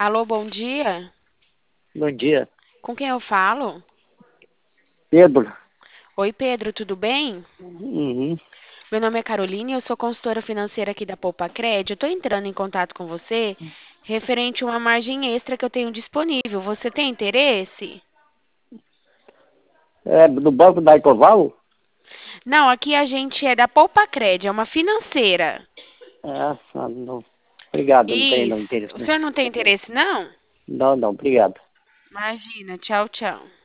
Alô, bom dia. Bom dia. Com quem eu falo? Pedro. Oi, Pedro, tudo bem? Uhum. Meu nome é Carolina e eu sou consultora financeira aqui da Poupa Cred. Eu estou entrando em contato com você referente a uma margem extra que eu tenho disponível. Você tem interesse? É do Banco da Ecoval? Não, aqui a gente é da Poupa Cred, é uma financeira. É, não. Obrigado, não tem não Isso. interesse O não. senhor não tem interesse, não? Não, obrigado. Imagina, tchau, tchau.